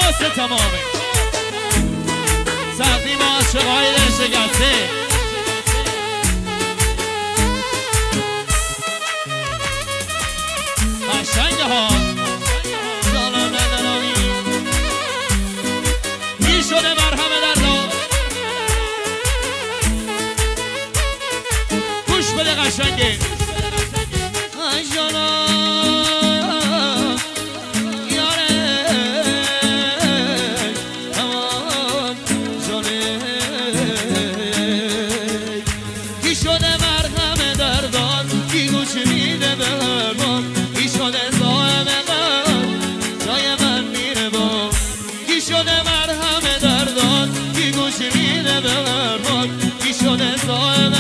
واسه تمامه سردی با عاشقای دل شکسته قشنگه ها سلام ندنامی می شده مرهم دردان گوش بده قشنگه شده مرهم دردان کی گوش میده به هر حال کی شده صاحب